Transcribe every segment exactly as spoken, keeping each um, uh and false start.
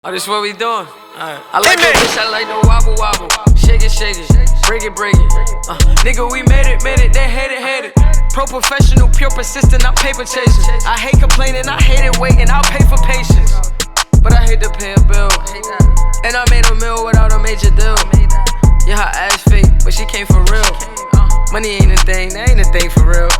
Oh, this what we doing? Alright. I like that bitch, I like the wobble wobble. Shake it, shake it, break it, break it. Uh, nigga, we made it, made it, they hate it, hate it. Pro professional, pure persistent, I'm paper chasing. I hate complaining, I hate it waiting, I'll pay for patience. But I hate to pay a bill. And I made a meal without a major deal. Yeah, her ass fake, but she came for real. Money ain't a thing, that ain't a thing for real.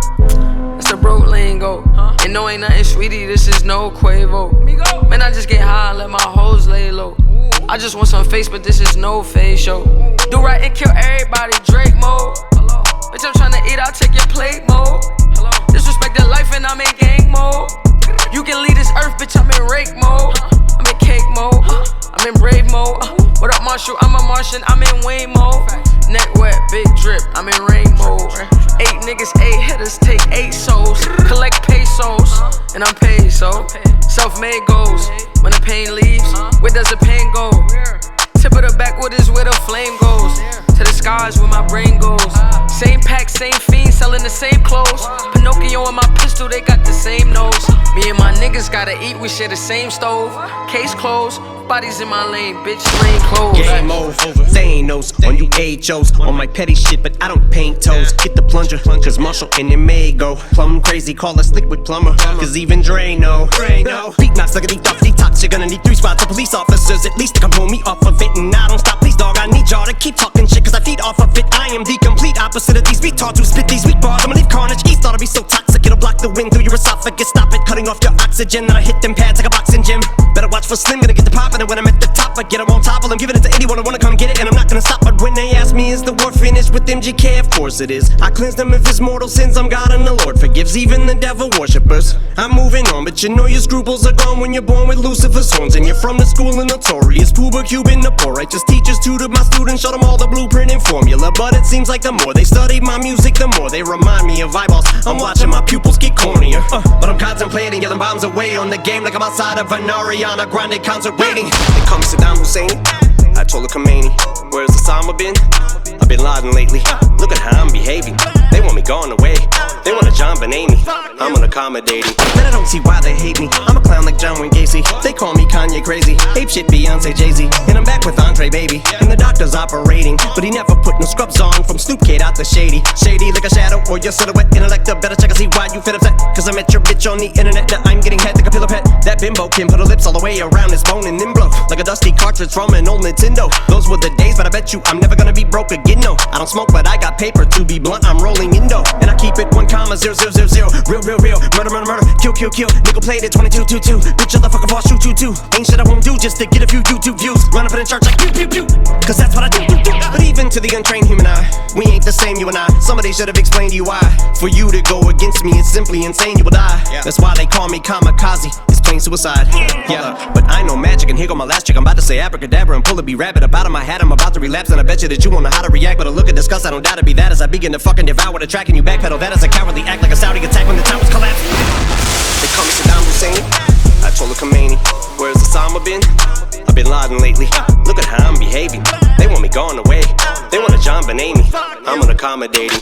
That's a broke lingo. And no, ain't nothing, sweetie, this is no Quavo. Man, I just get high and let my hoes lay low. I just want some face, but this is no face show. Do right and kill everybody, Drake mode. Bitch, I'm tryna eat, I'll take your plate mode. Disrespect the life and I'm in gang mode. You can leave this earth, bitch, I'm in rake mode. I'm in cake mode, I'm in brave mode. What up, Marshall? I'm a Martian, I'm in Wayne mode. Neck wet, big drip, I'm in rain mode. Eight niggas, eight hitters, take eight souls. Collect pesos, and I'm paid, so self-made goals. When the pain leaves, where does the pain go? Tip of the backwood is where the flame goes. To the skies where my brain goes. Same pack, same fiend, selling the same clothes. Pinocchio and my pistol, they got the same nose. Me and my niggas gotta eat, we share the same stove. Case closed, bodies in my lane, bitch, lane closed. Game over, they ain't knows on you H Os. On my petty shit, but I don't paint toes. Get the plunger, cause Marshall and it may go plumb crazy, call us liquid plumber. Cause even Dre know. Beat knocks like a deep off detox. You're gonna need three squads of police officers at least to come pull me off of it. And I don't stop, please dog, I need y'all to keep talking shit, cause I feed off of it. I am the complete opposite of these retards who spit these weak bars. I'ma leave carnage east, thought I'd be so toxic. It'll block the wind through your esophagus. Stop it, cutting off your oxygen. Then I hit them pads like a boxing gym. Better watch for Slim, gonna get the poppin'. And when I'm at the top, I get them on top. I'm giving it to anyone who wanna come get it, and I'm not gonna stop. But when they ask me, is the war finished with M G K? Of course it is. I cleanse them of his mortal sins. I'm God and the Lord forgives even the devil worshippers. I'm moving on, but you know your scruples are gone when you're born with Lucifer's horns. And you're from the school of notorious Puba Cuban, the poor righteous teachers tutored my students, showed them all the blueprint and formula. But it seems like the more they study my music, the more they remind me of eyeballs. I'm watching my pupils get cornier, uh, but I'm contemplating yelling bombs away on the game like I'm outside of an Ariana Grande concert waiting. They call me Saddam Hussein, I told her Khomeini. Where's Osama bin? I've been Laden lately. Look at how I'm behaving. They want me gone away. They want a John Benet. I'm unaccommodating. Man, I don't see why they hate me. I'm a clown like John Wayne Gacy. They call me Kanye crazy. Ape shit Beyonce Jay-Z. And I'm back with Andre baby. And the doctor's operating, but he never put no scrubs on. From Snoop Kid out to Shady. Shady like a shadow or your silhouette. Intellect, better check and see why you fit upset. Cause I met your bitch on the internet. Now I'm getting head like a pillow pet. That bimbo can put her lips all the way around his bone and then blow like a dusty cartridge from an old Nintendo. Those were the days, but I bet you I'm never gonna be broke again, no. I don't smoke, but I got paper. To be blunt, I'm rolling Indo. And I keep it one comma zero zero zero zero. Real, real, real. Murder, murder, murder. Kill, kill, kill. Nickel plated twenty-two two two. Bitch, shut the fuck up, I'll shoot you too. Ain't shit I won't do just to get a few YouTube views. Run up in church like pew, pew, pew. Cause that's what I do, do, do. But even to the untrained human eye, we ain't the same, you and I. Somebody should have explained to you why. For you to go against me, it's simply insane, you will die. Yeah. That's why they call me kamikaze. It's plain suicide. Yeah, but I know magic, and here go my last trick. I'm about to say abracadabra and pull a B-rabbit up out of my hat. I'm about to relapse, and I bet you that you won't know how to react. But a look at disgust, I don't doubt it be that as I begin to fucking devour the track. And you backpedal, that is a cowardly act like a Saudi attack when the towers collapse. They call me Saddam Hussein, I told her Khomeini. Where's Osama bin? I've been Laden lately. Look at how I'm behaving. They want me gone away. They want a John Benet. I'm unaccommodating.